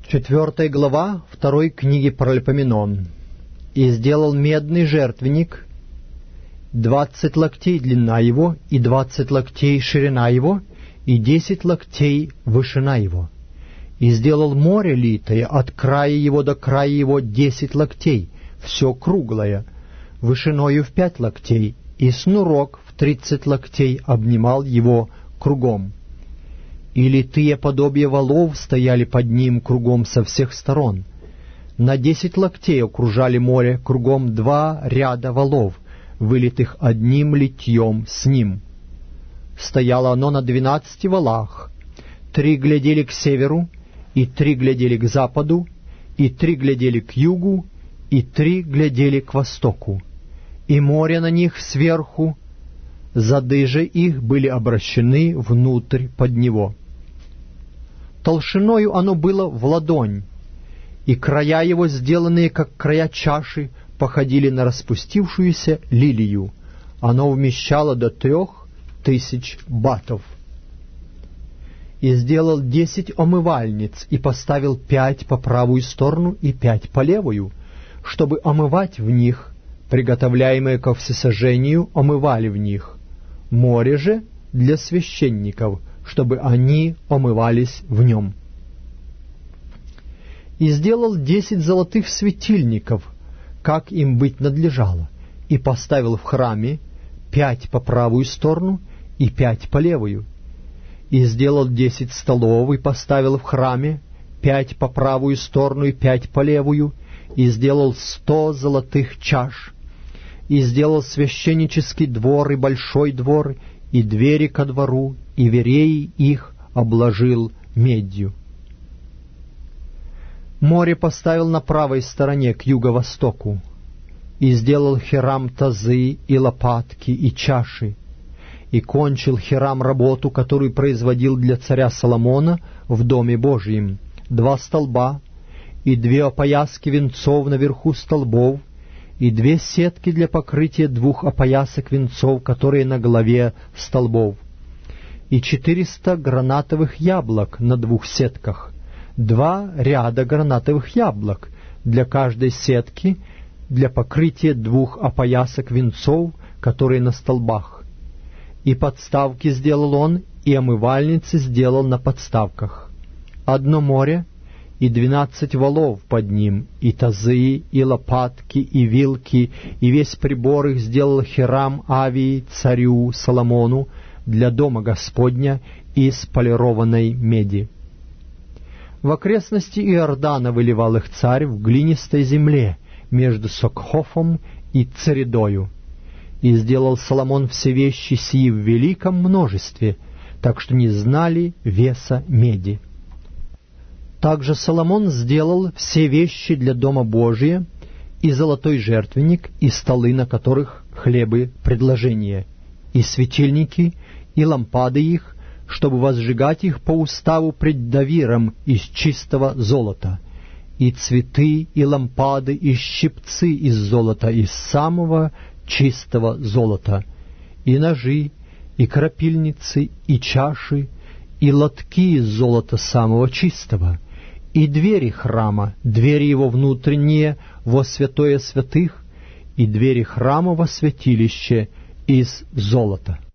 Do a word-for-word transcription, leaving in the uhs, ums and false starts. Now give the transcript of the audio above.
Четвертая глава второй книги Паралипоменон. «И сделал медный жертвенник, двадцать локтей длина его, и двадцать локтей ширина его, и десять локтей вышина его. И сделал море литое от края его до края его десять локтей, все круглое, вышиною в пять локтей, и снурок в тридцать локтей обнимал его кругом. И литые подобия валов стояли под ним кругом со всех сторон. На десять локтей окружали море кругом два ряда валов, вылитых одним литьем с ним. Стояло оно на двенадцати валах, три глядели к северу, и три глядели к западу, и три глядели к югу, и три глядели к востоку. И море на них сверху, зады же их были обращены внутрь под него. Толщиною оно было в ладонь, и края его, сделанные как края чаши, походили на распустившуюся лилию. Оно вмещало до трех тысяч батов. И сделал десять омывальниц, и поставил пять по правую сторону и пять по левую, чтобы омывать в них, приготовляемые ко всесожжению, омывали в них. Море же для священников, чтобы они омывались в нем. И сделал десять золотых светильников, как им быть надлежало, и поставил в храме пять по правую сторону и пять по левую. И сделал десять столов, и поставил в храме пять по правую сторону и пять по левую, и сделал сто золотых чаш. И сделал священнический двор и большой двор, и двери ко двору, и вереи их обложил медью. Море поставил на правой стороне к юго-востоку, и сделал Хирам тазы и лопатки и чаши, и кончил Хирам работу, которую производил для царя Соломона в доме Божьем: два столба, и две опояски венцов наверху столбов, и две сетки для покрытия двух опоясок венцов, которые на голове столбов, и четыреста гранатовых яблок на двух сетках, два ряда гранатовых яблок для каждой сетки, для покрытия двух опоясок венцов, которые на столбах. И подставки сделал он, и омывальницы сделал на подставках. Одно море, и двенадцать валов под ним, и тазы, и лопатки, и вилки, и весь прибор их сделал Хирам Авии, царю Соломону, для дома Господня из полированной меди. В окрестности Иордана выливал их царь в глинистой земле между Сокхофом и Цередою. И сделал Соломон все вещи сии в великом множестве, так что не знали веса меди. Также Соломон сделал все вещи для дома Божия, и золотой жертвенник, и столы, на которых хлебы предложения, и светильники, и лампады их, чтобы возжигать их по уставу пред Давиром из чистого золота, и цветы, и лампады, и щипцы из золота, из самого чистого золота, и ножи, и крапильницы, и чаши, и лотки из золота самого чистого, и двери храма, двери его внутренние во святое святых, и двери храма во святилище из золота.